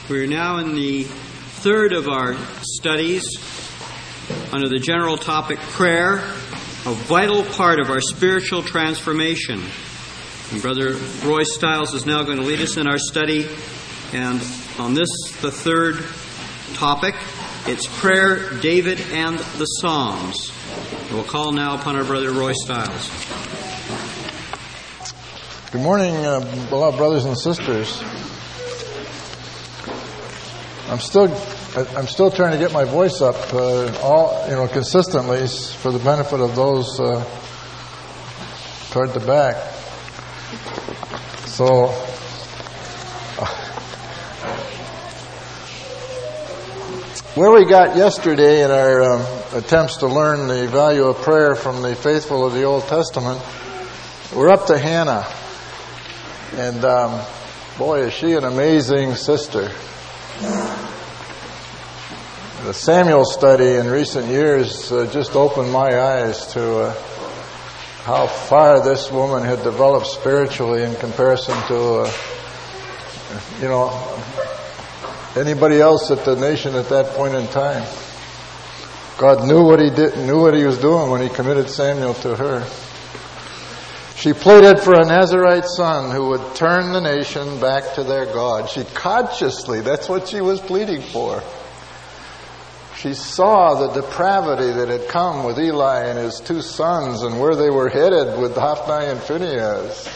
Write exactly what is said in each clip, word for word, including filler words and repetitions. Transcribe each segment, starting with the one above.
We're now in the third of our studies under the general topic, prayer, a vital part of our spiritual transformation. And Brother Roy Stiles is now going to lead us in our study. And on this, the third topic, it's prayer, David, and the Psalms. We'll call now upon our Brother Roy Stiles. Good morning, uh, beloved brothers and sisters. I'm still, I'm still trying to get my voice up, uh, all you know, consistently for the benefit of those uh, toward the back. So, uh, where we got yesterday in our um, attempts to learn the value of prayer from the faithful of the Old Testament, we're up to Hannah, and um, boy, is she an amazing sister. The Samuel study in recent years uh, just opened my eyes to uh, how far this woman had developed spiritually in comparison to, uh, you know, anybody else at the nation at that point in time. God knew what he did, knew what he was doing when he committed Samuel to her. She pleaded for a Nazirite son who would turn the nation back to their God. She consciously, that's what she was pleading for. She saw the depravity that had come with Eli and his two sons and where they were headed with Hophni and Phinehas.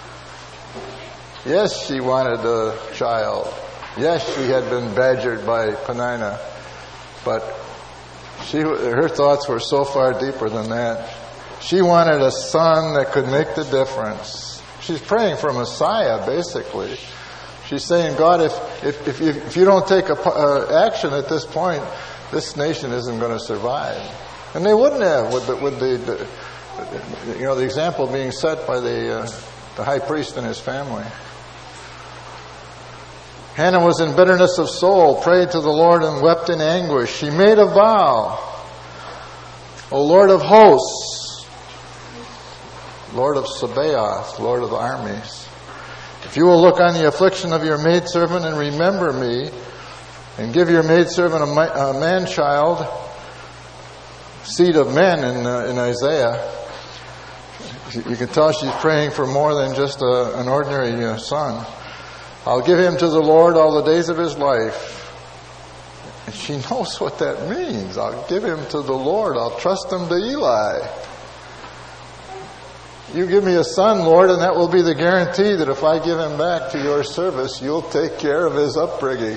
Yes, she wanted a child. Yes, she had been badgered by Peninnah. But she, her thoughts were so far deeper than that. She wanted a son that could make the difference. She's praying for Messiah, basically. She's saying, God, if if if you, if you don't take a, uh, action at this point, this nation isn't going to survive. And they wouldn't have, with the, with the, the you know, the example being set by the uh, the high priest and his family. Hannah was in bitterness of soul, prayed to the Lord and wept in anguish. She made a vow. O Lord of hosts, Lord of Sabaoth, Lord of the armies, if you will look on the affliction of your maidservant and remember me, and give your maidservant a, ma- a man-child, seed of men in, uh, in Isaiah. You can tell she's praying for more than just a, an ordinary uh, son. I'll give him to the Lord all the days of his life. And she knows what that means. I'll give him to the Lord. I'll trust him to Eli. You give me a son, Lord, and that will be the guarantee that if I give him back to your service, you'll take care of his upbringing.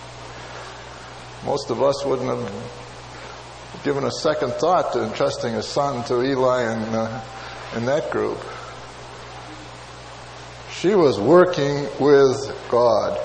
Most of us wouldn't have given a second thought to entrusting a son to Eli and uh, in that group. She was working with God.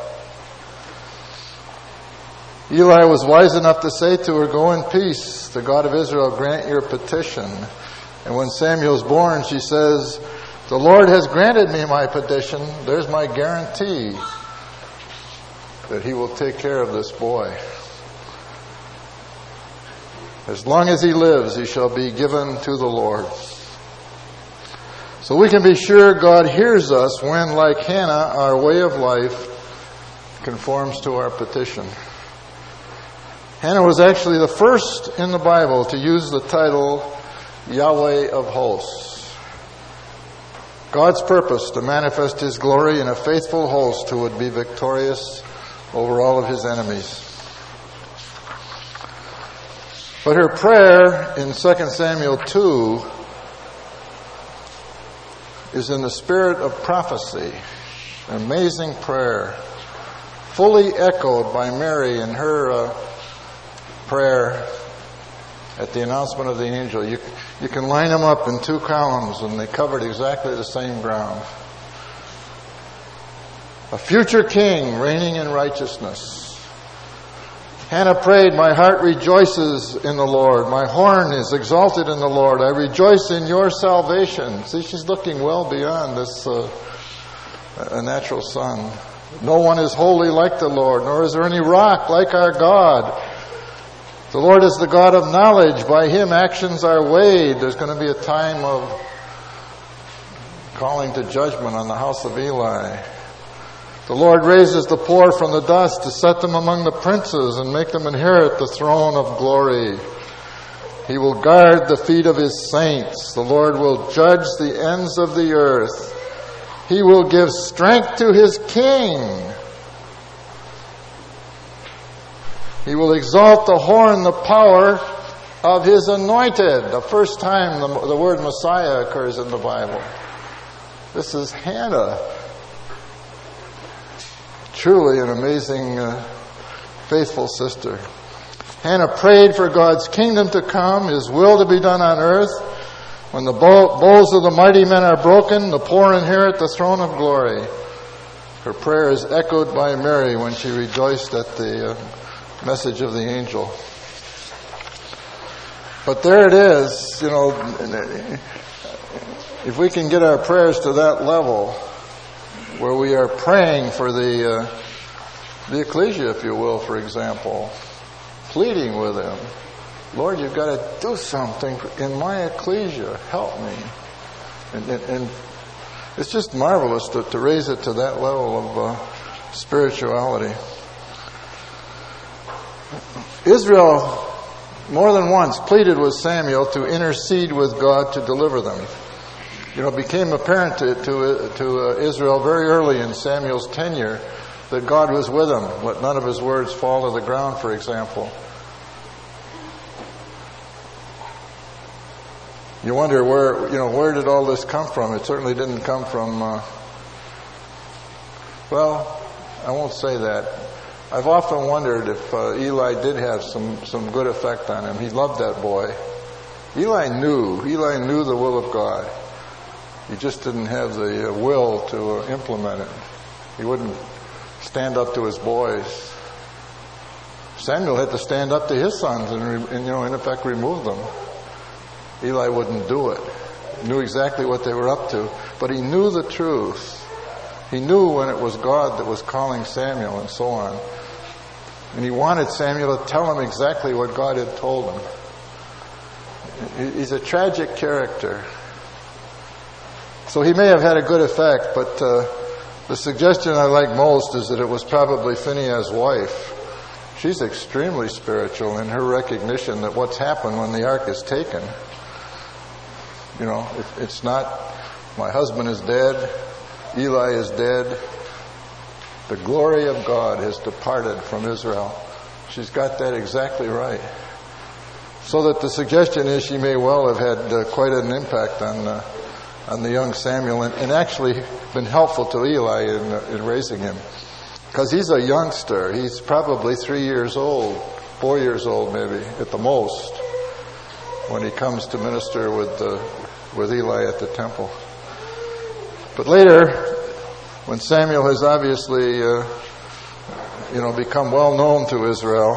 Eli was wise enough to say to her, "Go in peace. The God of Israel grant your petition." And when Samuel's born, she says, "The Lord has granted me my petition. There's my guarantee that he will take care of this boy. As long as he lives, he shall be given to the Lord." So we can be sure God hears us when, like Hannah, our way of life conforms to our petition. Hannah was actually the first in the Bible to use the title Yahweh of hosts. God's purpose to manifest his glory in a faithful host who would be victorious over all of his enemies. But her prayer in Second Samuel two is in the spirit of prophecy. An amazing prayer, fully echoed by Mary in her uh, prayer at the announcement of the angel. You, you can line them up in two columns and they covered exactly the same ground. A future king reigning in righteousness. Hannah prayed, "My heart rejoices in the Lord. My horn is exalted in the Lord. I rejoice in your salvation." See, she's looking well beyond this uh, a natural son. "No one is holy like the Lord, nor is there any rock like our God. The Lord is the God of knowledge. By him actions are weighed." There's going to be a time of calling to judgment on the house of Eli. The Lord raises the poor from the dust to set them among the princes and make them inherit the throne of glory. He will guard the feet of his saints. The Lord will judge the ends of the earth. He will give strength to his king. He will exalt the horn, the power of his anointed. The first time the, the word Messiah occurs in the Bible. This is Hannah. Truly an amazing, uh, faithful sister. Hannah prayed for God's kingdom to come, his will to be done on earth. When the bows of the mighty men are broken, the poor inherit the throne of glory. Her prayer is echoed by Mary when she rejoiced at the uh, message of the angel. But there it is, you know, if we can get our prayers to that level, where we are praying for the uh, the ecclesia, if you will, for example, pleading with him, Lord, you've got to do something in my ecclesia. Help me. And, and, and it's just marvelous to, to raise it to that level of uh, spirituality. Israel, more than once, pleaded with Samuel to intercede with God to deliver them. You know, it became apparent to, to, to uh, Israel very early in Samuel's tenure that God was with him. Let none of his words fall to the ground, for example. You wonder where, you know, where did all this come from? It certainly didn't come from, uh, well, I won't say that. I've often wondered if uh, Eli did have some, some good effect on him. He loved that boy. Eli knew. Eli knew the will of God. He just didn't have the uh, will to uh, implement it. He wouldn't stand up to his boys. Samuel had to stand up to his sons and, re- and you know, in effect, remove them. Eli wouldn't do it. He knew exactly what they were up to, but he knew the truth. He knew when it was God that was calling Samuel and so on. And he wanted Samuel to tell him exactly what God had told him. He's a tragic character. So he may have had a good effect, but uh, the suggestion I like most is that it was probably Phinehas' wife. She's extremely spiritual in her recognition that what's happened when the ark is taken. You know, it, it's not, my husband is dead, Eli is dead. The glory of God has departed from Israel. She's got that exactly right. So that the suggestion is she may well have had uh, quite an impact on uh, on the young Samuel and, and actually been helpful to Eli in, uh, in raising him. Because he's a youngster. He's probably three years old, four years old maybe, at the most, when he comes to minister with uh, with Eli at the temple. But later, when Samuel has obviously, uh, you know, become well known to Israel,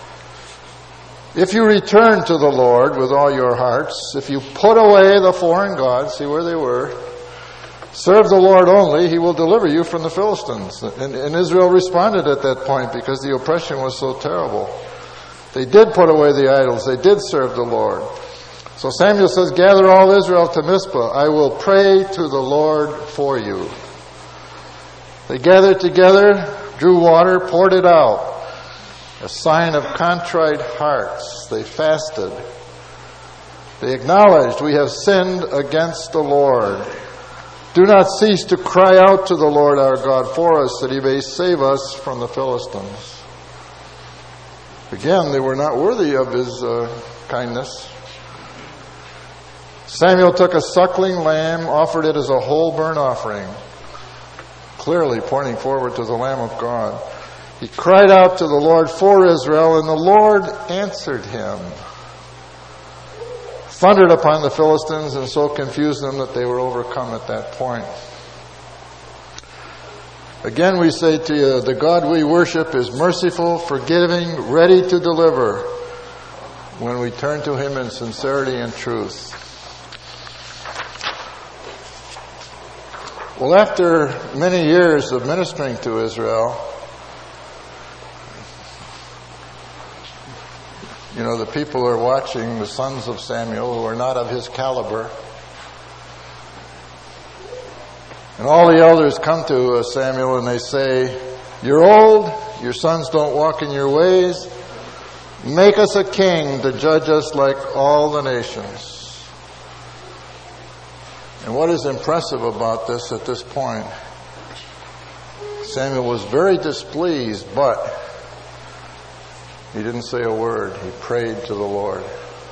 if you return to the Lord with all your hearts, if you put away the foreign gods, see where they were, serve the Lord only, he will deliver you from the Philistines. And, and Israel responded at that point because the oppression was so terrible. They did put away the idols. They did serve the Lord. So Samuel says, gather all Israel to Mizpah. I will pray to the Lord for you. They gathered together, drew water, poured it out. A sign of contrite hearts. They fasted. They acknowledged, we have sinned against the Lord. Do not cease to cry out to the Lord our God for us, that he may save us from the Philistines. Again, they were not worthy of his uh, kindness. Samuel took a suckling lamb, offered it as a whole burnt offering, clearly pointing forward to the Lamb of God. He cried out to the Lord for Israel, and the Lord answered him. Thundered upon the Philistines and so confused them that they were overcome at that point. Again, we say to you, the God we worship is merciful, forgiving, ready to deliver when we turn to him in sincerity and truth. Well, after many years of ministering to Israel, you know, the people are watching the sons of Samuel who are not of his caliber. And all the elders come to uh, Samuel and they say, "You're old, your sons don't walk in your ways. Make us a king to judge us like all the nations." And what is impressive about this at this point, Samuel was very displeased, but he didn't say a word. He prayed to the Lord.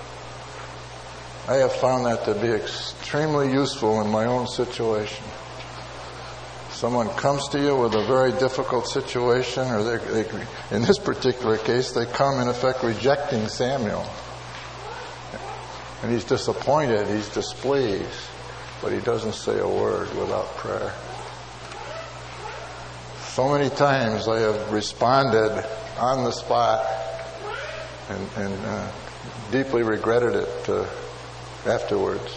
I have found that to be extremely useful in my own situation. Someone comes to you with a very difficult situation, or they, they, in this particular case, they come in effect rejecting Samuel. And he's disappointed, he's displeased, but he doesn't say a word without prayer. So many times I have responded on the spot and, and uh, deeply regretted it uh, afterwards.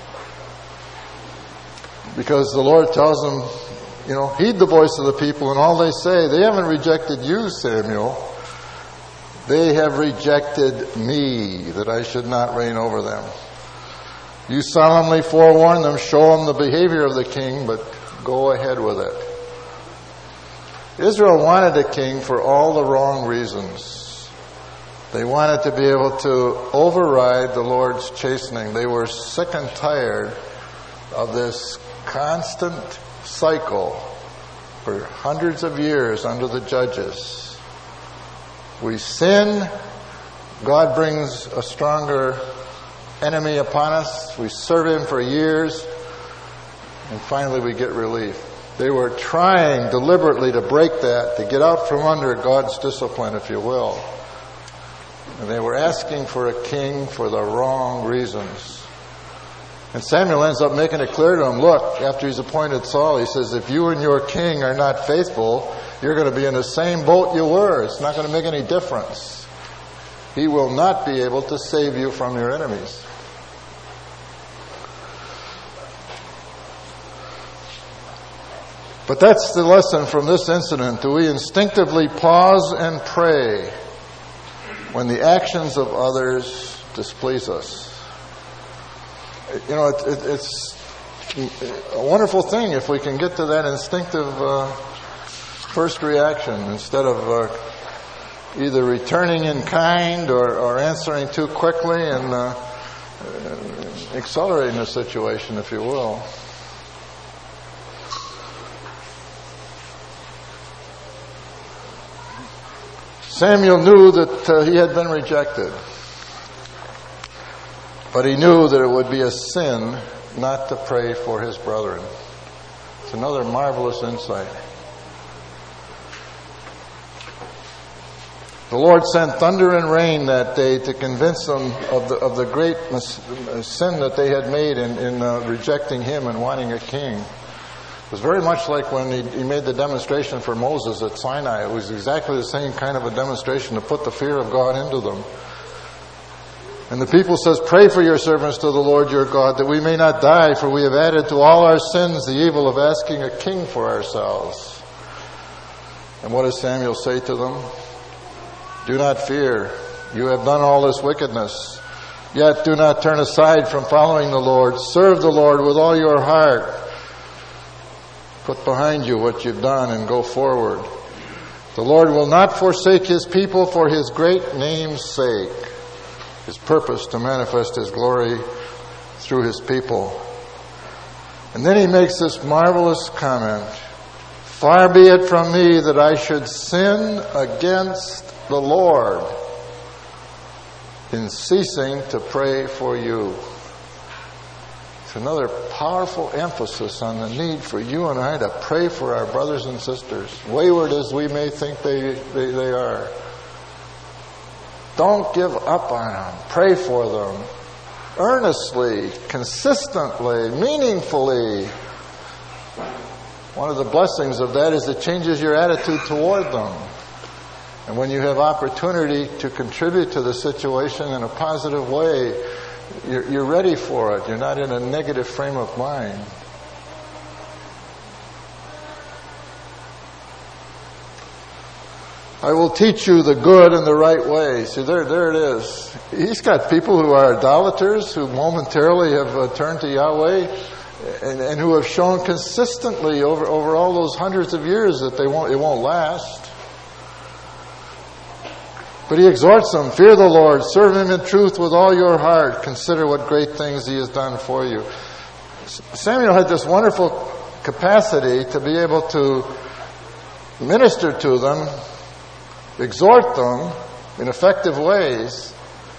Because the Lord tells them, you know, heed the voice of the people and all they say. They haven't rejected you, Samuel. They have rejected me, that I should not reign over them. You solemnly forewarn them, show them the behavior of the king, but go ahead with it. Israel wanted a king for all the wrong reasons. They wanted to be able to override the Lord's chastening. They were sick and tired of this constant cycle for hundreds of years under the judges. We sin, God brings a stronger enemy upon us, we serve him for years, and finally we get relief. They were trying deliberately to break that, to get out from under God's discipline, if you will. And they were asking for a king for the wrong reasons. And Samuel ends up making it clear to him, look, after he's appointed Saul, he says, if you and your king are not faithful, you're going to be in the same boat you were. It's not going to make any difference. He will not be able to save you from your enemies. But that's the lesson from this incident. Do we instinctively pause and pray when the actions of others displease us? You know, it, it, it's a wonderful thing if we can get to that instinctive uh, first reaction instead of uh, either returning in kind or, or answering too quickly and uh, accelerating the situation, if you will. Samuel knew that uh, he had been rejected. But he knew that it would be a sin not to pray for his brethren. It's another marvelous insight. The Lord sent thunder and rain that day to convince them of the of the great sin that they had made in, in uh, rejecting him and wanting a king. It was very much like when he, he made the demonstration for Moses at Sinai. It was exactly the same kind of a demonstration to put the fear of God into them. And the people says, pray for your servants to the Lord your God, that we may not die, for we have added to all our sins the evil of asking a king for ourselves. And what does Samuel say to them? Do not fear. You have done all this wickedness. Yet do not turn aside from following the Lord. Serve the Lord with all your heart. Put behind you what you've done and go forward. The Lord will not forsake his people for his great name's sake. His purpose to manifest his glory through his people. And then he makes this marvelous comment. Far be it from me that I should sin against the Lord in ceasing to pray for you. It's another powerful emphasis on the need for you and I to pray for our brothers and sisters, wayward as we may think they, they, they are. Don't give up on them. Pray for them. Earnestly, consistently, meaningfully. One of the blessings of that is it changes your attitude toward them. And when you have opportunity to contribute to the situation in a positive way, you're, you're ready for it. You're not in a negative frame of mind. I will teach you the good and the right way. See, there, there it is. He's got people who are idolaters, who momentarily have uh, turned to Yahweh, and, and who have shown consistently over, over all those hundreds of years that they won't, it won't last. But he exhorts them, fear the Lord, serve him in truth with all your heart, consider what great things he has done for you. Samuel had this wonderful capacity to be able to minister to them, exhort them in effective ways,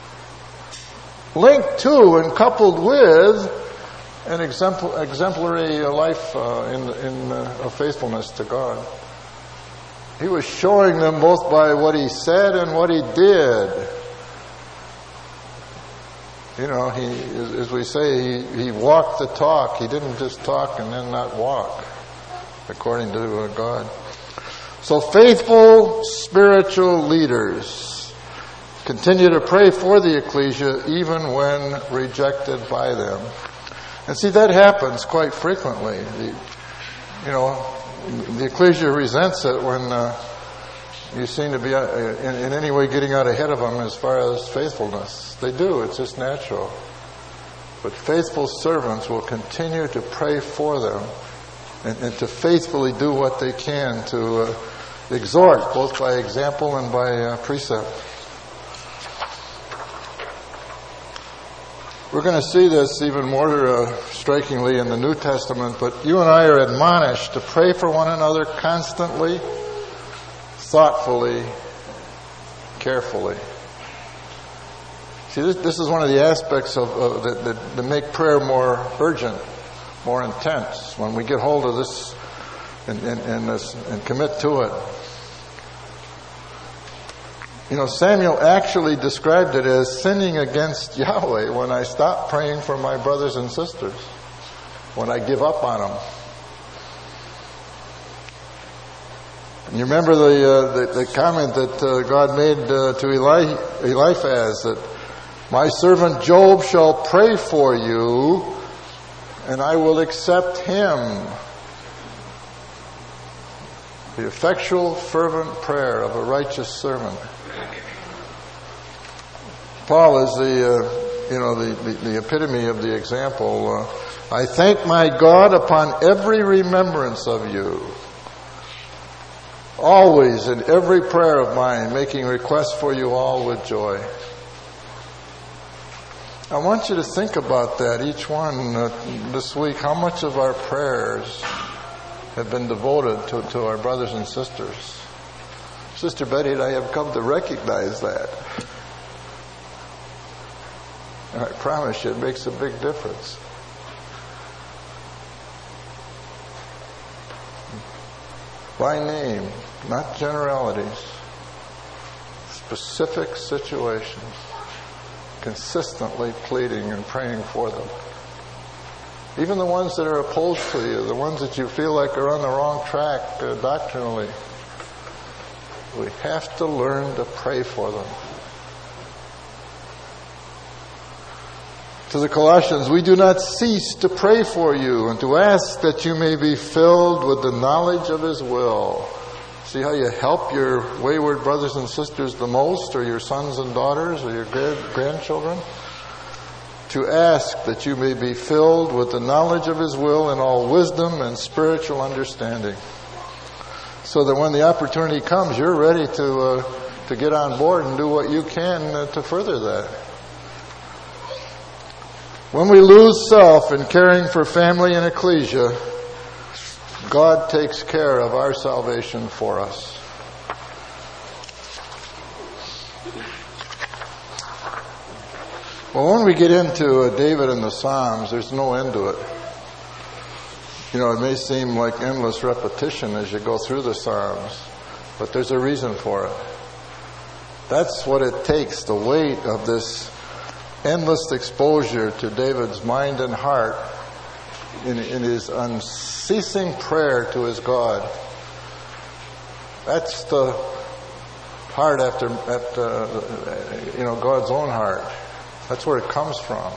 linked to and coupled with an exemplary life uh, in, in uh, of faithfulness to God. He was showing them both by what he said and what he did. You know, he, as we say, he, he walked the talk. He didn't just talk and then not walk, according to God. So faithful spiritual leaders continue to pray for the ecclesia even when rejected by them. And see, that happens quite frequently. The, you know, the ecclesia resents it when uh, you seem to be uh, in, in any way getting out ahead of them as far as faithfulness. They do. It's just natural. But faithful servants will continue to pray for them and, and to faithfully do what they can to uh, exhort, both by example and by uh, precept. We're going to see this even more uh, strikingly in the New Testament, but you and I are admonished to pray for one another constantly, thoughtfully, carefully. See, this, this is one of the aspects of uh, that, that, that make prayer more urgent, more intense. When we get hold of this and, and, and, this, and commit to it. You know, Samuel actually described it as sinning against Yahweh when I stop praying for my brothers and sisters, when I give up on them. And you remember the, uh, the, the comment that uh, God made uh, to Eli, Eliphaz, that my servant Job shall pray for you, and I will accept him. The effectual, fervent prayer of a righteous servant. Paul is the, uh, you know, the, the, the epitome of the example. Uh, I thank my God upon every remembrance of you, always in every prayer of mine, making requests for you all with joy. I want you to think about that, each one uh, this week. How much of our prayers have been devoted to, to our brothers and sisters? Sister Betty and I have come to recognize that. And I promise you, it makes a big difference. By name, not generalities. Specific situations. Consistently pleading and praying for them. Even the ones that are opposed to you, the ones that you feel like are on the wrong track uh, doctrinally. We have to learn to pray for them. To the Colossians, we do not cease to pray for you and to ask that you may be filled with the knowledge of His will. See how you help your wayward brothers and sisters the most, or your sons and daughters, or your grandchildren? To ask that you may be filled with the knowledge of His will in all wisdom and spiritual understanding. So that when the opportunity comes, you're ready to uh, to get on board and do what you can uh, to further that. When we lose self in caring for family and ecclesia, God takes care of our salvation for us. Well, when we get into uh, David and the Psalms, there's no end to it. You know, it may seem like endless repetition as you go through the Psalms, but there's a reason for it. That's what it takes, the weight of this endless exposure to David's mind and heart in, in his unceasing prayer to his God. That's the heart after, after you know, God's own heart. That's where it comes from.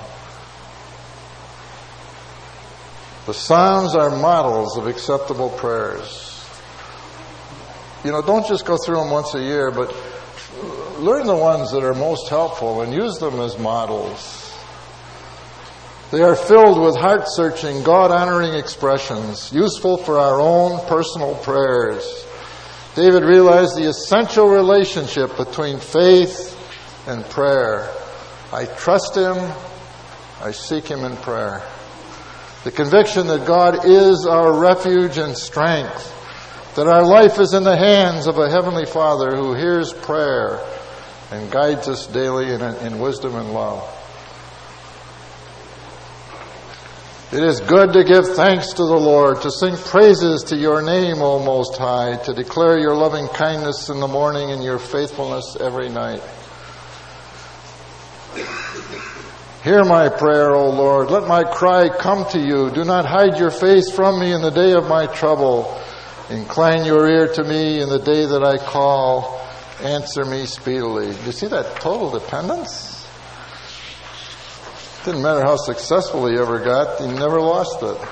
The Psalms are models of acceptable prayers. You know, don't just go through them once a year, but learn the ones that are most helpful and use them as models. They are filled with heart-searching, God-honoring expressions, useful for our own personal prayers. David realized the essential relationship between faith and prayer. I trust Him, I seek Him in prayer. The conviction that God is our refuge and strength, that our life is in the hands of a Heavenly Father who hears prayer and guides us daily in, in wisdom and love. It is good to give thanks to the Lord, to sing praises to your name, O Most High, to declare your loving kindness in the morning and your faithfulness every night. Hear my prayer, O Lord. Let my cry come to you. Do not hide your face from me in the day of my trouble. Incline your ear to me in the day that I call. Answer me speedily. Do you see that total dependence? Didn't matter how successful he ever got, he never lost it.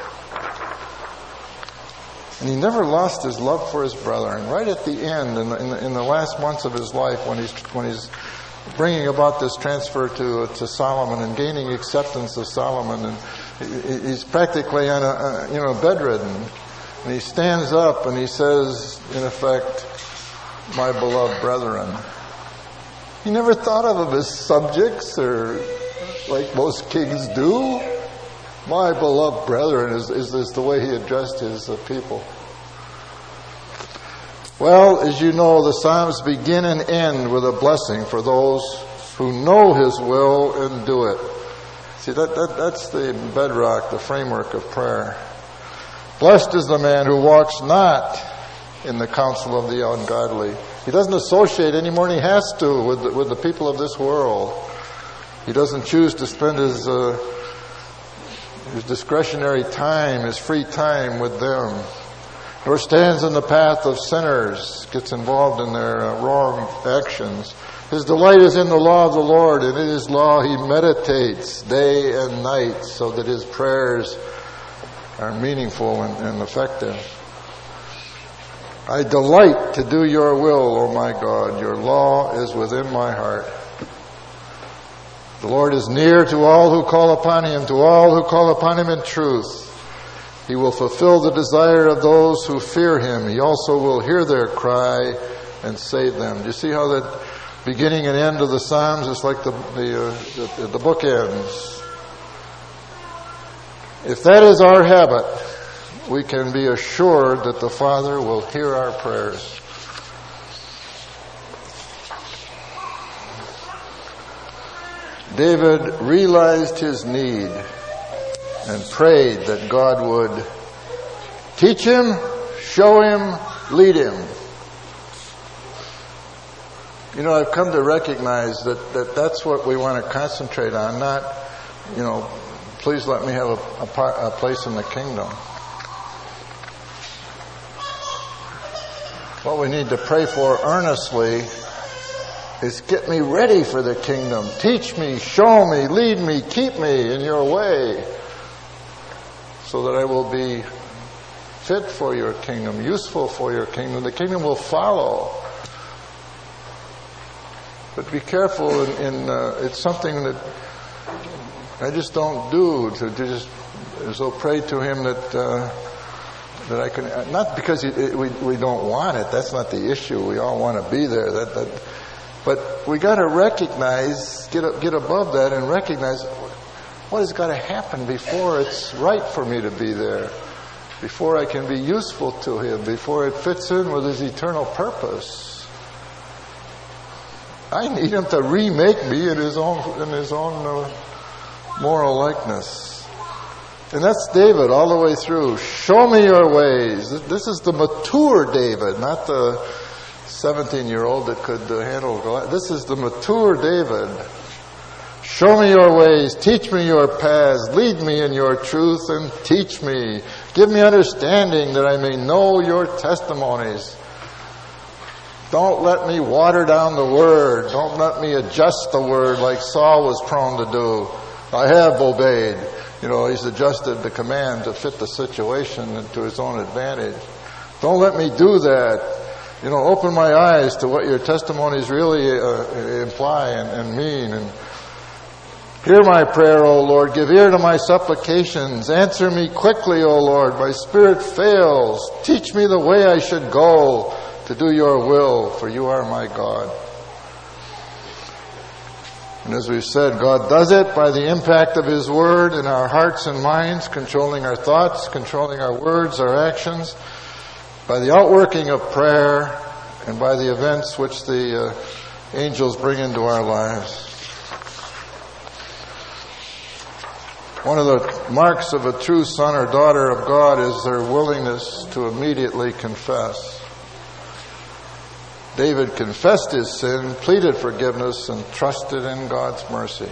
And he never lost his love for his brethren. Right at the end, in the, in the, in the last months of his life, when he's when he's bringing about this transfer to to Solomon and gaining acceptance of Solomon, and he's practically on a, a you know bedridden, and he stands up and he says, in effect, "My beloved brethren." He never thought of his subjects, or like most kings do. My beloved brethren is, is, is the way he addressed his uh, people. Well, as you know, the Psalms begin and end with a blessing for those who know His will and do it. See, that, that that's the bedrock, the framework of prayer. Blessed is the man who walks not in the counsel of the ungodly. He doesn't associate any more than he has to with the, with the people of this world. He doesn't choose to spend his uh, his discretionary time, his free time with them. Nor stands in the path of sinners, gets involved in their uh, wrong actions. His delight is in the law of the Lord, and in His law he meditates day and night, so that his prayers are meaningful and, and effective. I delight to do your will, O my God. Your law is within my heart. The Lord is near to all who call upon Him, to all who call upon Him in truth. He will fulfill the desire of those who fear Him. He also will hear their cry and save them. Do you see how that beginning and end of the Psalms is like the the, uh, the, the book ends? If that is our habit, we can be assured that the Father will hear our prayers. David realized his need and prayed that God would teach him, show him, lead him. You know, I've come to recognize that, that that's what we want to concentrate on, not, you know, please let me have a, a, part, a place in the kingdom. What we need to pray for earnestly is get me ready for the kingdom. Teach me, show me, lead me, keep me in your way, so that I will be fit for your kingdom, useful for your kingdom. The kingdom will follow. But be careful, in, in uh, it's something that I just don't do, to, to just as though pray to Him that uh, that I can, not because it, it, we we don't want it. That's not the issue. We all want to be there. That that. But we got to recognize, get get above that, and recognize what has got to happen before it's right for me to be there, before I can be useful to Him, before it fits in with His eternal purpose. I need Him to remake me in His own in His own uh, moral likeness, and that's David all the way through. Show me your ways. This is the mature David, not the seventeen-year-old that could uh, handle Goliath. This is the mature David. Show me your ways. Teach me your paths. Lead me in your truth and teach me. Give me understanding that I may know your testimonies. Don't let me water down the word. Don't let me adjust the word like Saul was prone to do. I have obeyed. You know, he's adjusted the command to fit the situation and to his own advantage. Don't let me do that. You know, open my eyes to what your testimonies really uh, imply and, and mean. And Hear my prayer, O Lord. Give ear to my supplications. Answer me quickly, O Lord. My spirit fails. Teach me the way I should go to do your will, for you are my God. And as we've said, God does it by the impact of His Word in our hearts and minds, controlling our thoughts, controlling our words, our actions, by the outworking of prayer, and by the events which the uh, angels bring into our lives. One of the marks of a true son or daughter of God is their willingness to immediately confess. David confessed his sin, pleaded forgiveness, and trusted in God's mercy.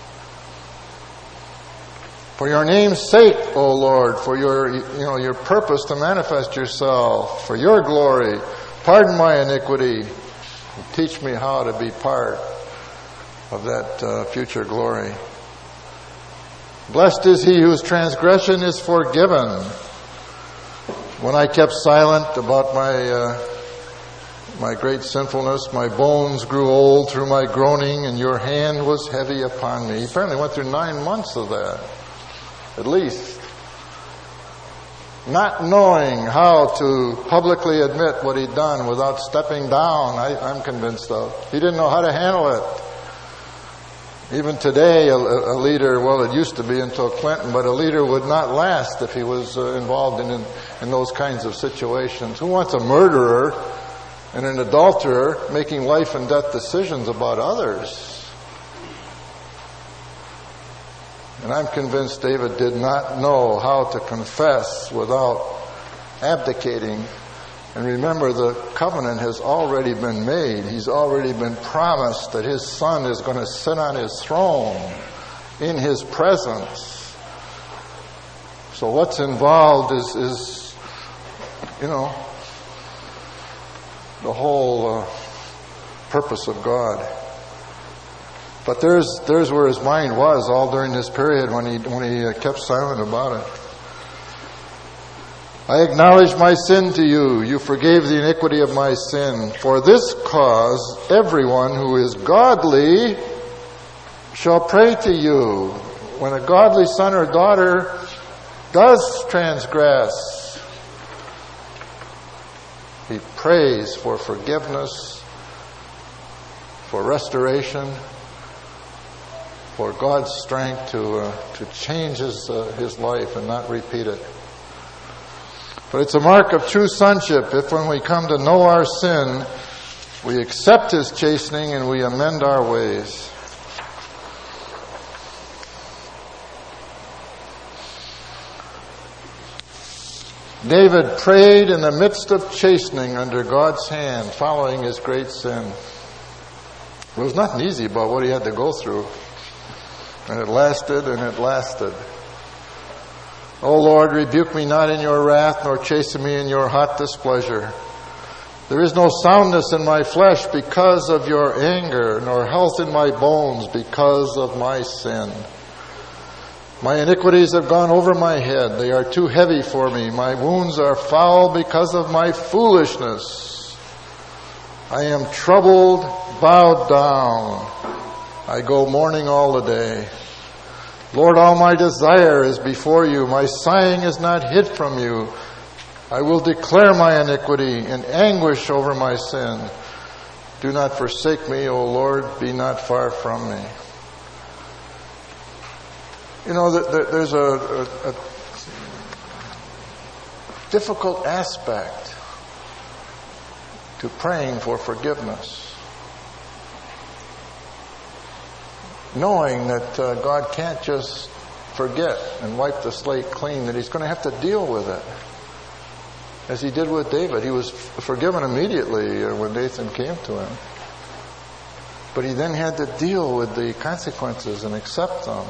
For your name's sake, O Lord, for your, you know, your purpose to manifest yourself, for your glory, pardon my iniquity, and teach me how to be part of that uh, future glory. Blessed is he whose transgression is forgiven. When I kept silent about my uh, my great sinfulness, my bones grew old through my groaning, and your hand was heavy upon me. He apparently went through nine months of that, at least. Not knowing how to publicly admit what he'd done without stepping down, I, I'm convinced of. He didn't know how to handle it. Even today, a, a leader, well, it used to be until Clinton, but a leader would not last if he was uh, involved in, in, in those kinds of situations. Who wants a murderer and an adulterer making life and death decisions about others? And I'm convinced David did not know how to confess without abdicating. And remember, the covenant has already been made. He's already been promised that his son is going to sit on his throne in his presence. So what's involved is, is you know, the whole uh, purpose of God. But there's there's where his mind was all during this period when he when he uh, kept silent about it. I acknowledge my sin to you. You forgave the iniquity of my sin. For this cause, everyone who is godly shall pray to you. When a godly son or daughter does transgress, he prays for forgiveness, for restoration, for God's strength to uh, to change his uh, his life and not repeat it. But it's a mark of true sonship if when we come to know our sin, we accept his chastening and we amend our ways. David prayed in the midst of chastening under God's hand, following his great sin. There was nothing easy about what he had to go through. And it lasted and it lasted. O Lord, rebuke me not in your wrath, nor chasten me in your hot displeasure. There is no soundness in my flesh because of your anger, nor health in my bones because of my sin. My iniquities have gone over my head. They are too heavy for me. My wounds are foul because of my foolishness. I am troubled, bowed down. I go mourning all the day. Lord, all my desire is before you. My sighing is not hid from you. I will declare my iniquity in anguish over my sin. Do not forsake me, O Lord. Be not far from me. You know, there's a, a, a difficult aspect to praying for forgiveness. Knowing that uh, God can't just forget and wipe the slate clean, that he's going to have to deal with it. As he did with David. He was forgiven immediately uh, when Nathan came to him. But he then had to deal with the consequences and accept them.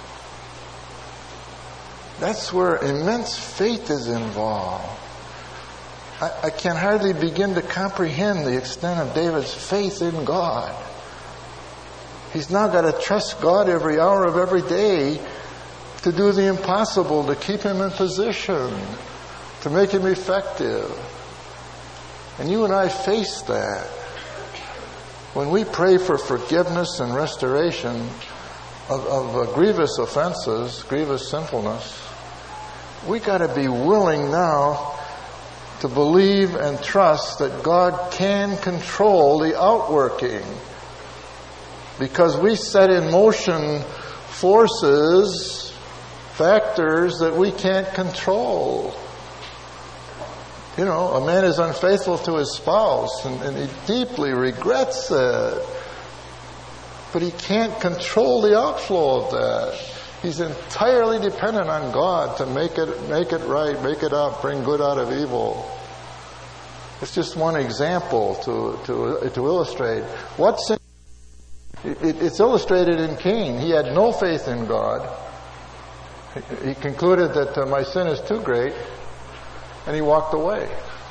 That's where immense faith is involved. I, I can hardly begin to comprehend the extent of David's faith in God. He's now got to trust God every hour of every day to do the impossible, to keep him in position, to make him effective. And you and I face that. When we pray for forgiveness and restoration, of, of uh, grievous offenses, grievous sinfulness, we got to be willing now to believe and trust that God can control the outworking, because we set in motion forces, factors that we can't control. You know, a man is unfaithful to his spouse, and, and he deeply regrets that. But he can't control the outflow of that. He's entirely dependent on God to make it make it right, make it up, bring good out of evil. It's just one example to to to illustrate what sin. It, it's illustrated in Cain. He had no faith in God. He, he concluded that uh, my sin is too great, and he walked away.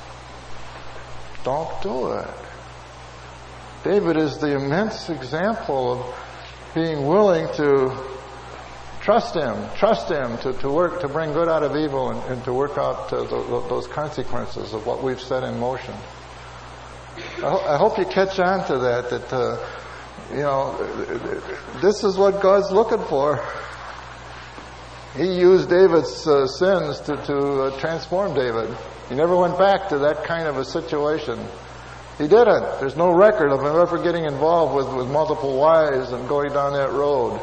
Don't do it. David is the immense example of being willing to trust Him, trust Him to, to work, to bring good out of evil, and, and to work out uh, the, those consequences of what we've set in motion. I, ho- I hope you catch on to that, that, uh, you know, this is what God's looking for. He used David's uh, sins to, to uh, transform David. He never went back to that kind of a situation. He didn't. There's no record of him ever getting involved with, with multiple wives and going down that road.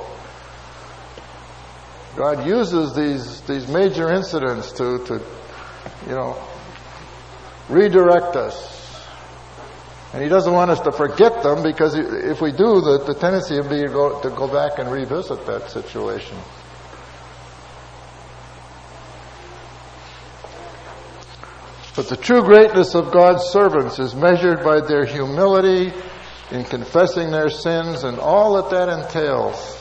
God uses these these major incidents to, to you know, redirect us. And He doesn't want us to forget them, because if we do, the, the tendency would be to go, to go back and revisit that situation. But the true greatness of God's servants is measured by their humility in confessing their sins and all that that entails.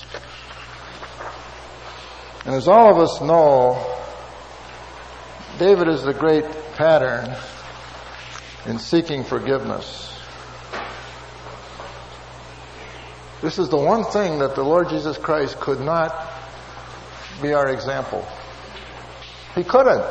And as all of us know, David is the great pattern in seeking forgiveness. This is the one thing that the Lord Jesus Christ could not be our example. He couldn't.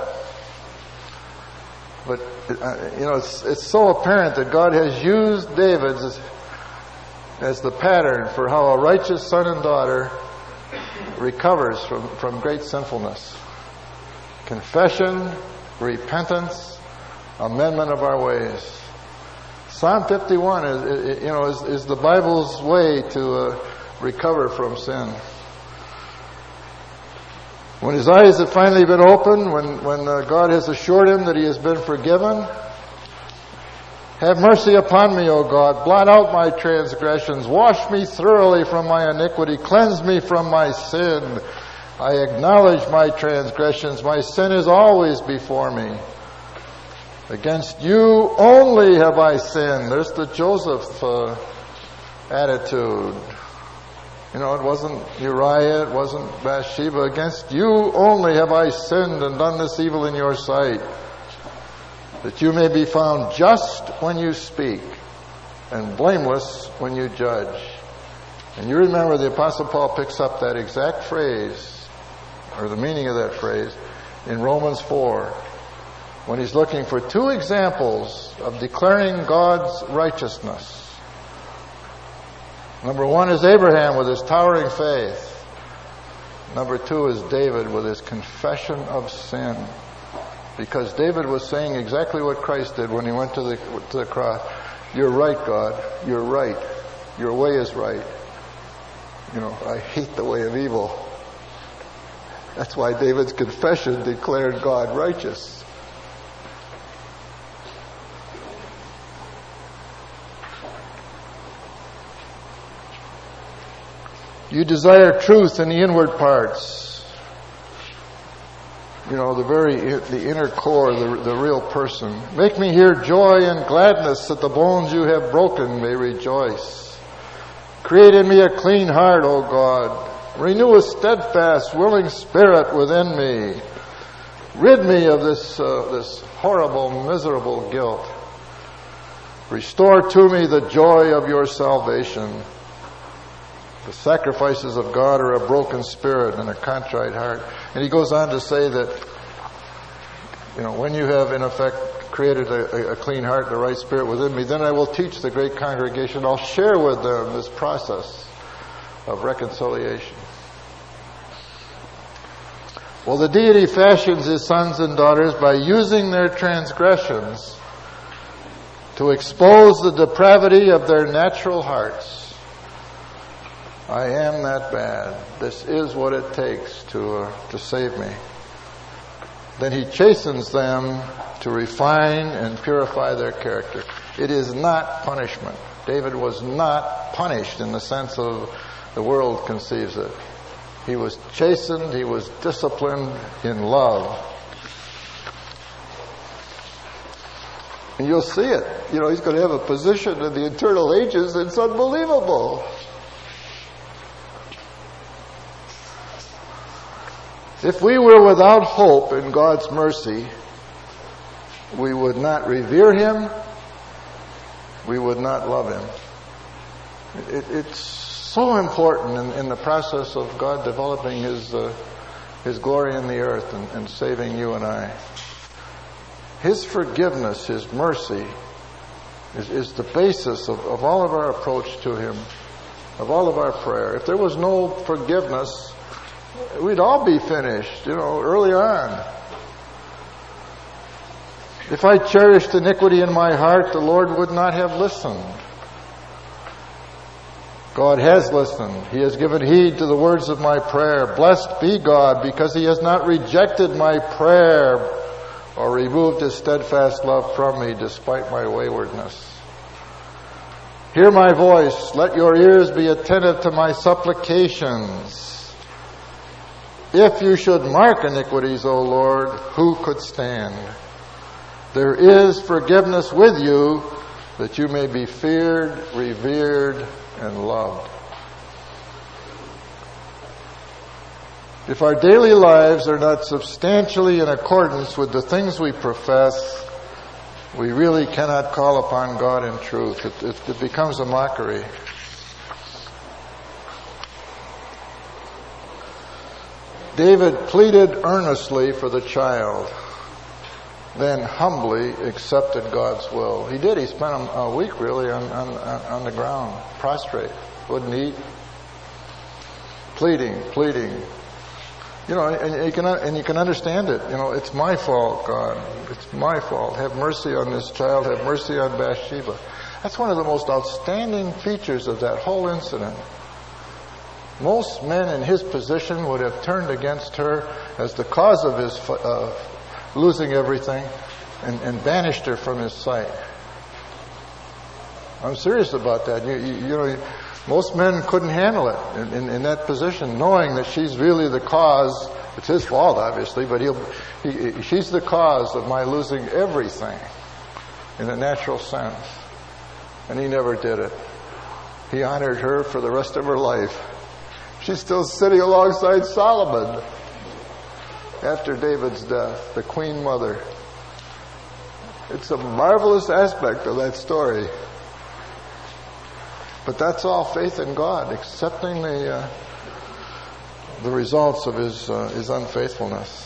But, uh, you know, it's, it's so apparent that God has used David as, as the pattern for how a righteous son and daughter recovers from, from great sinfulness. Confession, repentance, amendment of our ways. Psalm fifty-one is, you know, is, is the Bible's way to uh, recover from sin. When his eyes have finally been opened, when, when uh, God has assured him that he has been forgiven, have mercy upon me, O God. Blot out my transgressions. Wash me thoroughly from my iniquity. Cleanse me from my sin. I acknowledge my transgressions. My sin is always before me. Against you only have I sinned. There's the Joseph uh, attitude. You know, it wasn't Uriah, it wasn't Bathsheba. Against you only have I sinned and done this evil in your sight, that you may be found just when you speak and blameless when you judge. And you remember the Apostle Paul picks up that exact phrase, or the meaning of that phrase, in Romans four, when he's looking for two examples of declaring God's righteousness. Number one is Abraham with his towering faith. Number two is David with his confession of sin. Because David was saying exactly what Christ did when he went to the, to the cross. You're right, God. You're right. Your way is right. You know, I hate the way of evil. That's why David's confession declared God righteous. You desire truth in the inward parts. You know, the very, the inner core, the, the real person. Make me hear joy and gladness, that the bones you have broken may rejoice. Create in me a clean heart, O God. Renew a steadfast, willing spirit within me. Rid me of this, uh, this horrible, miserable guilt. Restore to me the joy of your salvation. The sacrifices of God are a broken spirit and a contrite heart. And he goes on to say that, you know, when you have in effect created a, a clean heart and a right spirit within me, then I will teach the great congregation. I'll share with them this process of reconciliation. Well, the deity fashions his sons and daughters by using their transgressions to expose the depravity of their natural hearts. I am that bad. This is what it takes to uh, to save me. Then he chastens them to refine and purify their character. It is not punishment. David was not punished in the sense of the world conceives it. He was chastened, he was disciplined in love. And you'll see it. You know, he's going to have a position in the eternal ages that's unbelievable. If we were without hope in God's mercy, we would not revere Him, we would not love Him. It, it's so important in, in the process of God developing His uh, His glory in the earth and, and saving you and I. His forgiveness, His mercy, is, is the basis of, of all of our approach to Him, of all of our prayer. If there was no forgiveness, we'd all be finished, you know, early on. If I cherished iniquity in my heart, the Lord would not have listened. God has listened. He has given heed to the words of my prayer. Blessed be God, because He has not rejected my prayer or removed His steadfast love from me despite my waywardness. Hear my voice. Let your ears be attentive to my supplications. If you should mark iniquities, O Lord, who could stand? There is forgiveness with you, that you may be feared, revered, and loved. If our daily lives are not substantially in accordance with the things we profess, we really cannot call upon God in truth. It, it, it becomes a mockery. David pleaded earnestly for the child, then humbly accepted God's will. He did. He spent a, a week really on, on, on the ground, prostrate, wouldn't eat, pleading, pleading. You know, and you can and you can understand it. You know, it's my fault, God. It's my fault. Have mercy on this child. Have mercy on Bathsheba. That's one of the most outstanding features of that whole incident. Most men in his position would have turned against her as the cause of his uh, losing everything and, and banished her from his sight. I'm serious about that. You, you, you know, most men couldn't handle it in, in, in that position, knowing that she's really the cause. It's his fault, obviously, but he'll, he, she's the cause of my losing everything in a natural sense. And he never did it. He honored her for the rest of her life. She's still sitting alongside Solomon after David's death, the queen mother. It's a marvelous aspect of that story. But that's all faith in God, accepting the uh, the results of his uh, his unfaithfulness.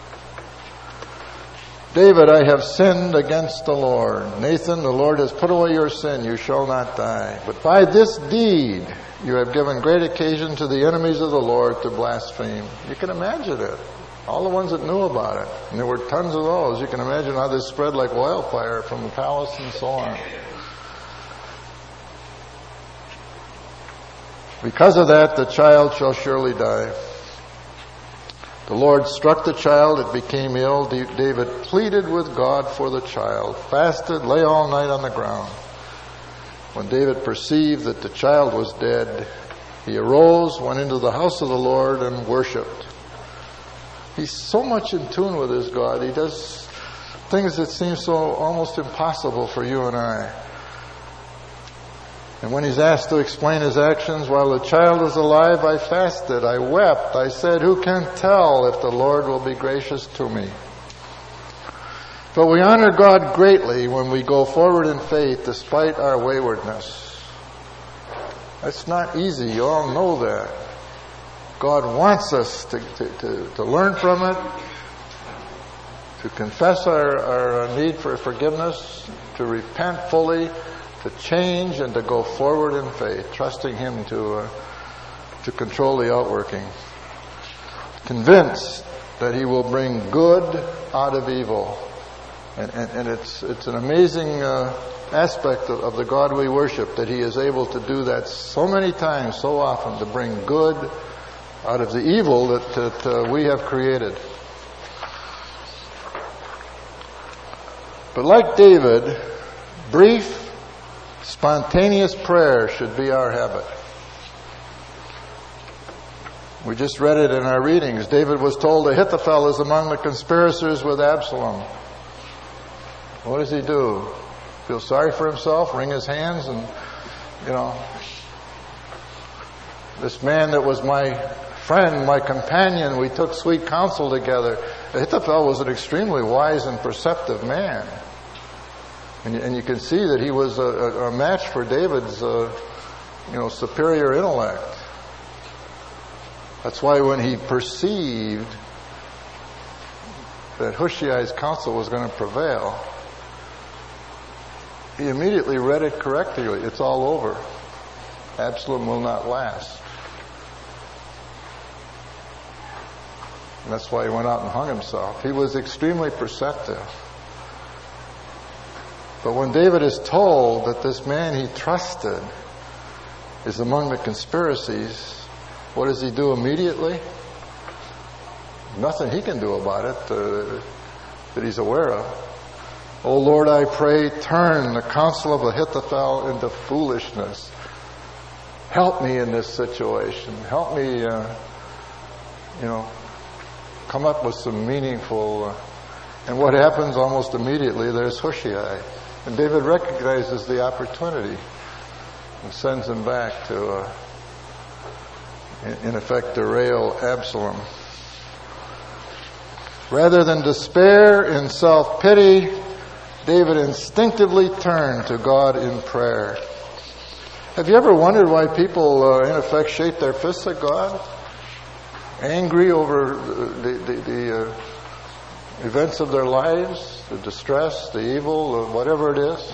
David, I have sinned against the Lord. Nathan, the Lord has put away your sin. You shall not die. But by this deed, you have given great occasion to the enemies of the Lord to blaspheme. You can imagine it. All the ones that knew about it. And there were tons of those. You can imagine how this spread like wildfire from the palace and so on. Because of that, the child shall surely die. The Lord struck the child, it became ill. David pleaded with God for the child, fasted, lay all night on the ground. When David perceived that the child was dead, he arose, went into the house of the Lord, and worshipped. He's so much in tune with his God. He does things that seem so almost impossible for you and I. And when he's asked to explain his actions, while the child was alive, I fasted, I wept, I said, who can tell if the Lord will be gracious to me? But we honor God greatly when we go forward in faith despite our waywardness. That's not easy, you all know that. God wants us to, to, to, to learn from it, to confess our, our need for forgiveness, to repent fully, to change and to go forward in faith, trusting Him to uh, to control the outworking. Convinced that he will bring good out of evil. And, and, and it's it's an amazing uh, aspect of, of the God we worship, that he is able to do that so many times, so often, to bring good out of the evil that, that uh, we have created. But like David, brief, spontaneous prayer should be our habit. We just read it in our readings. David was told Ahithophel is among the conspirators with Absalom. What does he do? Feel sorry for himself, wring his hands, and, you know, this man that was my friend, my companion, we took sweet counsel together. Ahithophel was an extremely wise and perceptive man. And you, and you can see that he was a, a, a match for David's, uh, you know, superior intellect. That's why when he perceived that Hushai's counsel was going to prevail, he immediately read it correctly. It's all over. Absalom will not last. And that's why he went out and hung himself. He was extremely perceptive. But when David is told that this man he trusted is among the conspiracies, what does he do immediately? Nothing he can do about it uh, that he's aware of. O Lord, I pray, turn the counsel of Ahithophel into foolishness. Help me in this situation. Help me, uh, you know, come up with some meaningful... Uh, and what happens almost immediately, there's Hushai. And David recognizes the opportunity and sends him back to, uh, in, in effect, derail Absalom. Rather than despair in self-pity, David instinctively turned to God in prayer. Have you ever wondered why people, uh, in effect, shake their fists at God? Angry over the, the, the uh, events of their lives, the distress, the evil, uh, whatever it is.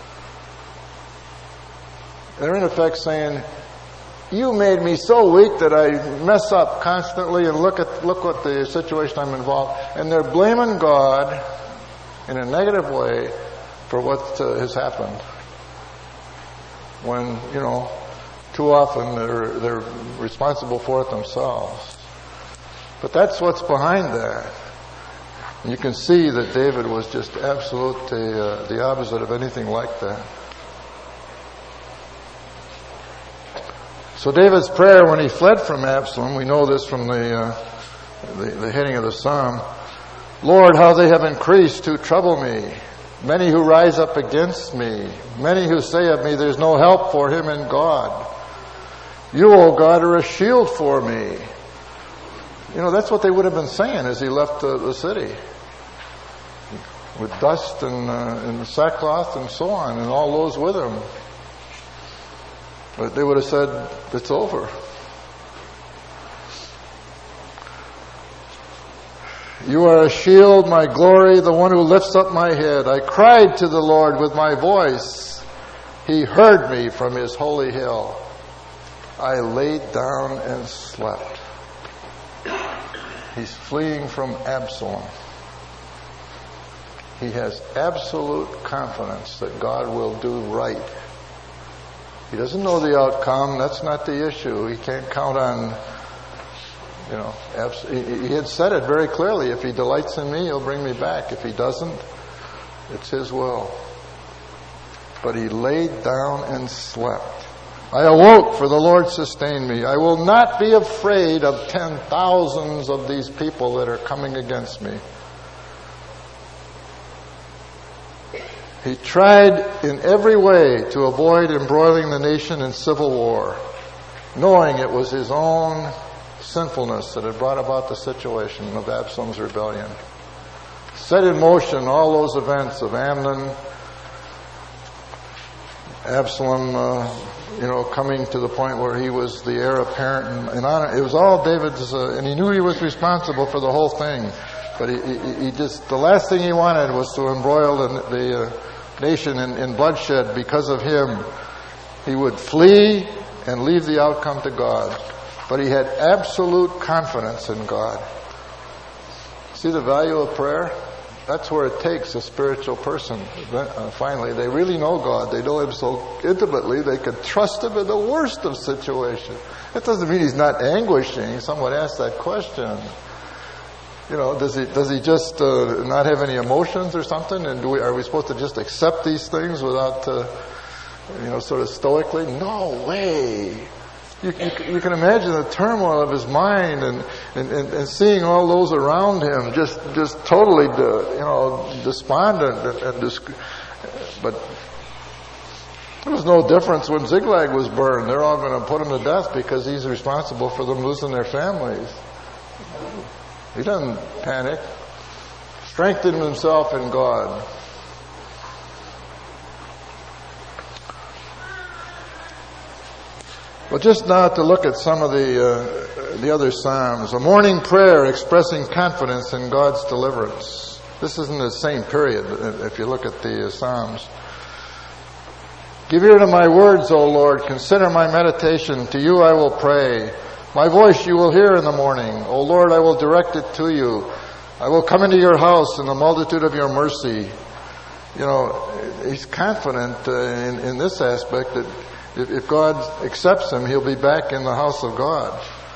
They're in effect saying, you made me so weak that I mess up constantly, and look at look what the situation I'm involved. And they're blaming God in a negative way for what uh, has happened. When, you know, too often they're they're responsible for it themselves. But that's what's behind that. And you can see that David was just absolutely uh, the opposite of anything like that. So David's prayer when he fled from Absalom, we know this from the, uh, the, the heading of the psalm. Lord, how they have increased who trouble me. Many who rise up against me. Many who say of me, there's no help for him in God. You, O God, are a shield for me. You know, that's what they would have been saying as he left uh, the city. With dust and, uh, and sackcloth and so on, and all those with him. But they would have said, it's over. You are a shield, my glory, the one who lifts up my head. I cried to the Lord with my voice. He heard me from his holy hill. I laid down and slept. He's fleeing from Absalom. He has absolute confidence that God will do right. He doesn't know the outcome. That's not the issue. He can't count on, you know, abs- he had said it very clearly. If he delights in me, he'll bring me back. If he doesn't, it's his will. But he laid down and slept. I awoke, for the Lord sustained me. I will not be afraid of ten thousands of these people that are coming against me. He tried in every way to avoid embroiling the nation in civil war, knowing it was his own sinfulness that had brought about the situation of Absalom's rebellion. Set in motion all those events of Amnon, Absalom, uh, you know, coming to the point where he was the heir apparent, and, and on, it was all David's, uh, and he knew he was responsible for the whole thing. But he, he, he just, the last thing he wanted was to embroil the, the uh, nation in, in bloodshed because of him. He would flee and leave the outcome to God. but he had absolute confidence in God. See the value of prayer? That's where it takes a spiritual person. Uh, finally, they really know God. They know Him so intimately they can trust Him in the worst of situations. That doesn't mean He's not anguishing. Someone asked that question. You know, does He does He just uh, not have any emotions or something? And do we, are we supposed to just accept these things without, uh, you know, sort of stoically? No way. You, you, you can imagine the turmoil of his mind and, and, and, and seeing all those around him just just totally, de, you know, despondent. And, and dis- but there was no difference when Ziklag was burned. They're all going to put him to death because he's responsible for them losing their families. He doesn't panic. Strengthened himself in God. Well, just now to look at some of the uh, the other Psalms. A morning prayer expressing confidence in God's deliverance. This is in the same period, if you look at the uh, Psalms. Give ear to my words, O Lord. Consider my meditation. To you I will pray. My voice you will hear in the morning. O Lord, I will direct it to you. I will come into your house in the multitude of your mercy. You know, he's confident uh, in, in this aspect that If, if God accepts him, he'll be back in the house of God.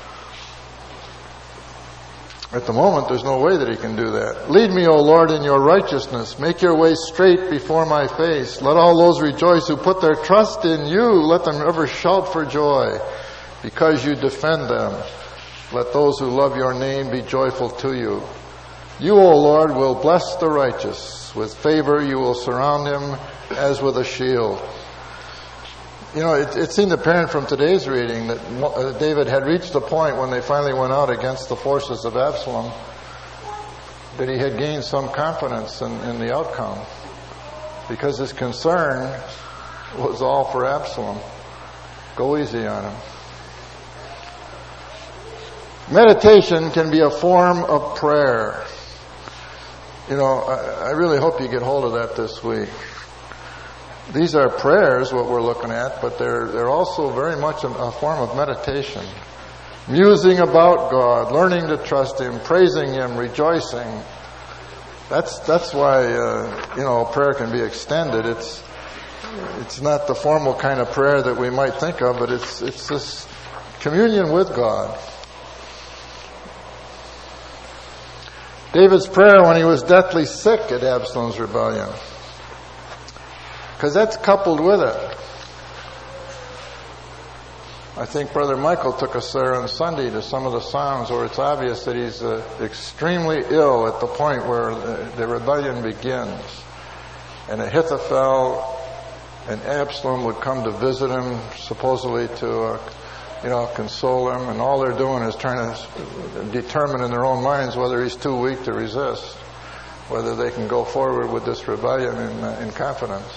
At the moment, there's no way that he can do that. Lead me, O Lord, in your righteousness. Make your way straight before my face. Let all those rejoice who put their trust in you. Let them ever shout for joy because you defend them. Let those who love your name be joyful to you. You, O Lord, will bless the righteous. With favor you will surround him as with a shield. You know, it, it seemed apparent from today's reading that David had reached the point when they finally went out against the forces of Absalom that he had gained some confidence in, in the outcome because his concern was all for Absalom. Go easy on him. Meditation can be a form of prayer. You know, I, I really hope you get hold of that this week. These are prayers, what we're looking at, but they're they're also very much a, a form of meditation. Musing about God, learning to trust Him, praising Him, rejoicing. That's that's why uh, you know prayer can be extended. It's it's not the formal kind of prayer that we might think of, but it's it's this communion with God. David's prayer when he was deathly sick at Absalom's rebellion. Because that's coupled with it. I think Brother Michael took us there on Sunday to some of the Psalms where it's obvious that he's uh, extremely ill at the point where the, the rebellion begins. And Ahithophel and Absalom would come to visit him, supposedly to, uh, you know, console him. And all they're doing is trying to determine in their own minds whether he's too weak to resist, whether they can go forward with this rebellion in, uh, in confidence.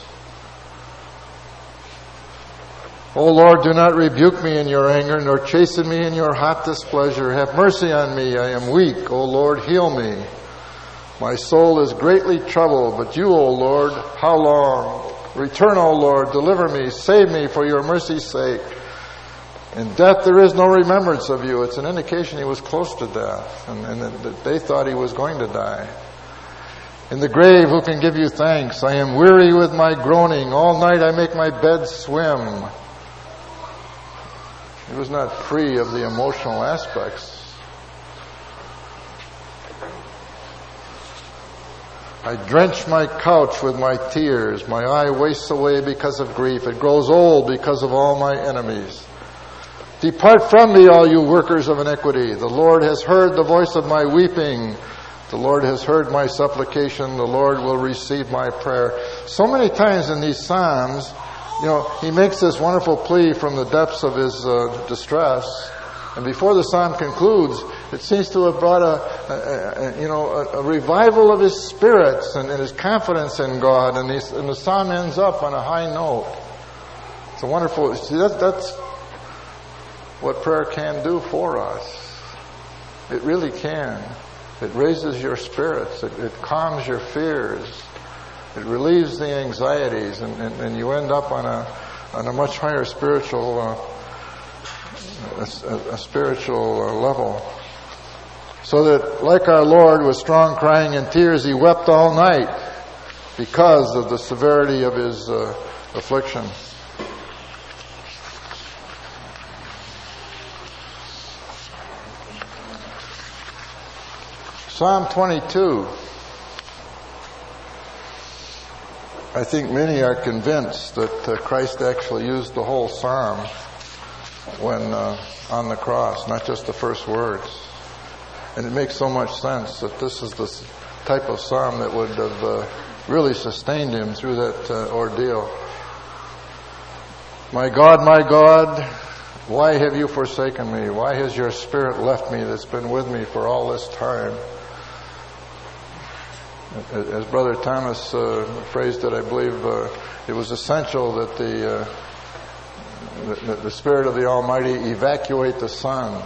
O Lord, do not rebuke me in your anger, nor chasten me in your hot displeasure. Have mercy on me, I am weak. O Lord, heal me. My soul is greatly troubled, but you, O Lord, how long? Return, O Lord, deliver me, save me for your mercy's sake. In death there is no remembrance of you. It's an indication he was close to death, and, and that they thought he was going to die. In the grave, who can give you thanks? I am weary with my groaning. All night I make my bed swim. He was not free of the emotional aspects. I drench my couch with my tears. My eye wastes away because of grief. It grows old because of all my enemies. Depart from me, all you workers of iniquity. The Lord has heard the voice of my weeping. The Lord has heard my supplication. The Lord will receive my prayer. So many times in these Psalms, you know, he makes this wonderful plea from the depths of his uh, distress, and before the psalm concludes, it seems to have brought a, a, a you know, a, a revival of his spirits and, and his confidence in God, and, these, and the psalm ends up on a high note. It's a wonderful. See, that, that's what prayer can do for us. It really can. It raises your spirits. It, it calms your fears. It relieves the anxieties, and, and, and you end up on a on a much higher spiritual uh, a, a spiritual uh, level. So that, like our Lord, with strong crying and tears, he wept all night because of the severity of his uh, affliction. Psalm twenty-two. I think many are convinced that uh, Christ actually used the whole psalm when uh, on the cross, not just the first words. And it makes so much sense that this is the type of psalm that would have uh, really sustained him through that uh, ordeal. My God, my God, why have you forsaken me? Why has your spirit left me that's been with me for all this time? As Brother Thomas uh, phrased it, I believe uh, it was essential that the, uh, the the Spirit of the Almighty evacuate the Son.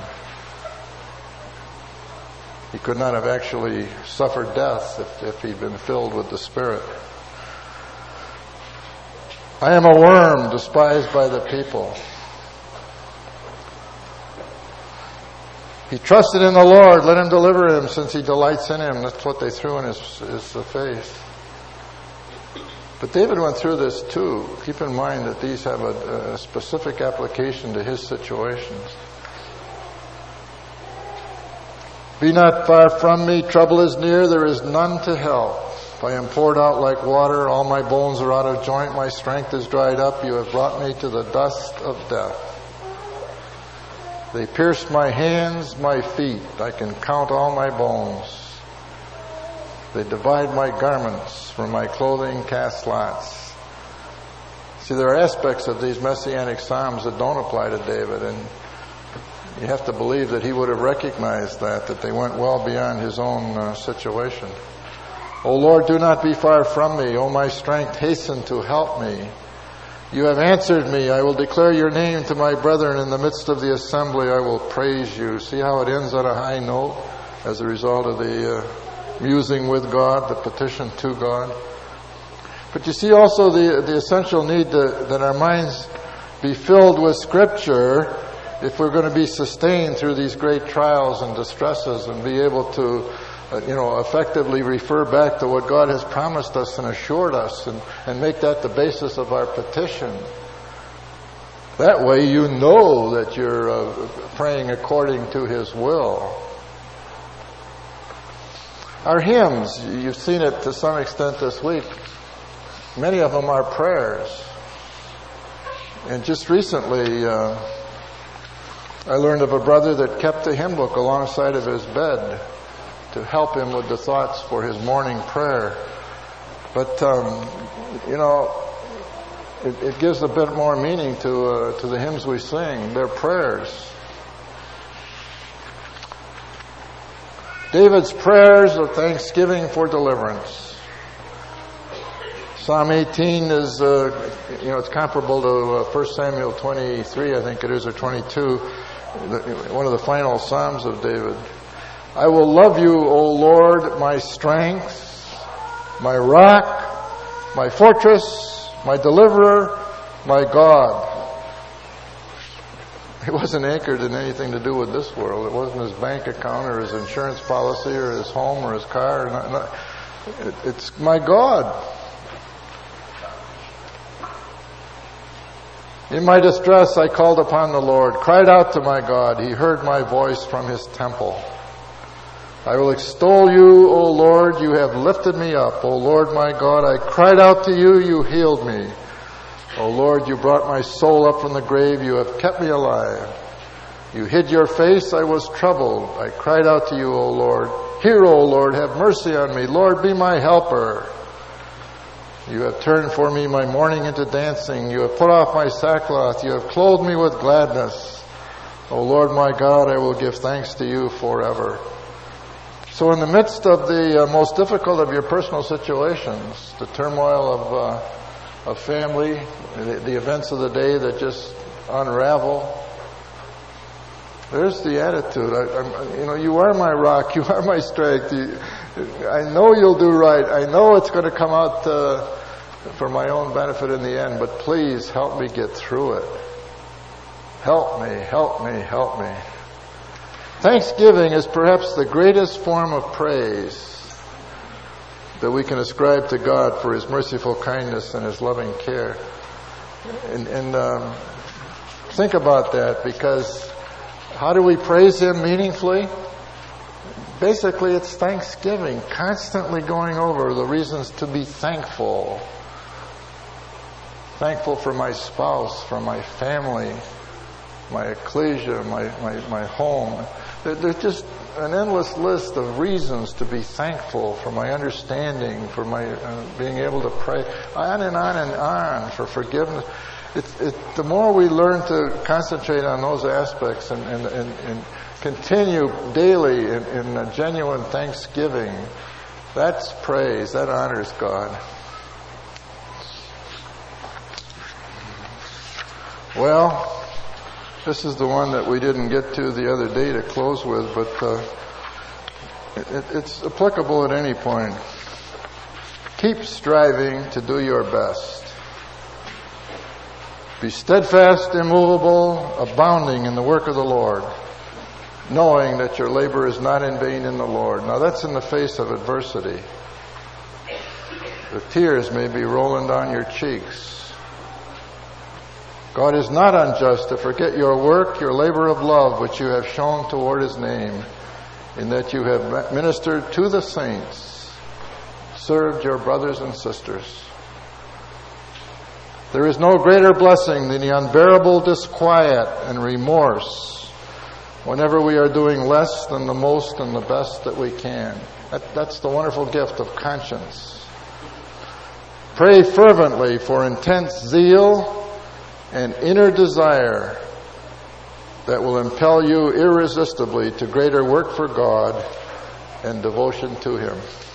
He could not have actually suffered death if, if he'd been filled with the Spirit. I am a worm despised by the people. He trusted in the Lord. Let him deliver him, since he delights in him. That's what they threw in his, his face. But David went through this too. Keep in mind that these have a, a specific application to his situations. Be not far from me. Trouble is near. There is none to help. I am poured out like water. All my bones are out of joint. My strength is dried up. You have brought me to the dust of death. They pierced my hands, my feet. I can count all my bones. They divide my garments, from my clothing cast lots. See, there are aspects of these messianic psalms that don't apply to David, and you have to believe that he would have recognized that, that they went well beyond his own uh, situation. O Lord, do not be far from me. O my strength, hasten to help me. You have answered me. I will declare your name to my brethren. In the midst of the assembly, I will praise you. See how it ends on a high note as a result of the uh, musing with God, the petition to God. But you see also the, the essential need to, that our minds be filled with Scripture if we're going to be sustained through these great trials and distresses and be able to Uh, you know, effectively refer back to what God has promised us and assured us, and, and make that the basis of our petition. That way you know that you're uh, praying according to His will. Our hymns, you've seen it to some extent this week. Many of them are prayers. And just recently, uh, I learned of a brother that kept a hymn book alongside of his bed to help him with the thoughts for his morning prayer. But, um, you know, it, it gives a bit more meaning to uh, to the hymns we sing. They're prayers. David's prayers of thanksgiving for deliverance. Psalm eighteen is, uh, you know, it's comparable to uh, First Samuel twenty-three, I think it is, or twenty-two, one of the final Psalms of David. I will love you, O Lord, my strength, my rock, my fortress, my deliverer, my God. It wasn't anchored in anything to do with this world. It wasn't his bank account or his insurance policy or his home or his car. Not, not, it, it's my God. In my distress, I called upon the Lord, cried out to my God. He heard my voice from his temple. I will extol you, O Lord. You have lifted me up. O Lord my God, I cried out to you. You healed me. O Lord, you brought my soul up from the grave. You have kept me alive. You hid your face. I was troubled. I cried out to you, O Lord. Hear, O Lord, have mercy on me. Lord, be my helper. You have turned for me my mourning into dancing. You have put off my sackcloth. You have clothed me with gladness. O Lord my God, I will give thanks to you forever. So in the midst of the uh, most difficult of your personal situations, the turmoil of uh, of family, the, the events of the day that just unravel, there's the attitude. I, I'm, you know, you are my rock. You are my strength. You, I know you'll do right. I know it's going to come out uh, for my own benefit in the end, but please help me get through it. Help me, help me, help me. Thanksgiving is perhaps the greatest form of praise that we can ascribe to God for His merciful kindness and His loving care. And, and um, think about that, because how do we praise Him meaningfully? Basically, it's thanksgiving, constantly going over the reasons to be thankful. Thankful for my spouse, for my family, my ecclesia, my, my, my home. There, there's just an endless list of reasons to be thankful for my understanding, for my uh, being able to pray, on and on and on, for forgiveness. It, it, the more we learn to concentrate on those aspects and, and, and, and continue daily in, in a genuine thanksgiving, that's praise, that honors God. Well, this is the one that we didn't get to the other day to close with, but uh, it, it's applicable at any point. Keep striving to do your best. Be steadfast, immovable, abounding in the work of the Lord, knowing that your labor is not in vain in the Lord. Now that's in the face of adversity. The tears may be rolling down your cheeks. God is not unjust to forget your work, your labor of love, which you have shown toward His name, in that you have ministered to the saints, served your brothers and sisters. There is no greater blessing than the unbearable disquiet and remorse whenever we are doing less than the most and the best that we can. That, that's the wonderful gift of conscience. Pray fervently for intense zeal and inner desire that will impel you irresistibly to greater work for God and devotion to Him.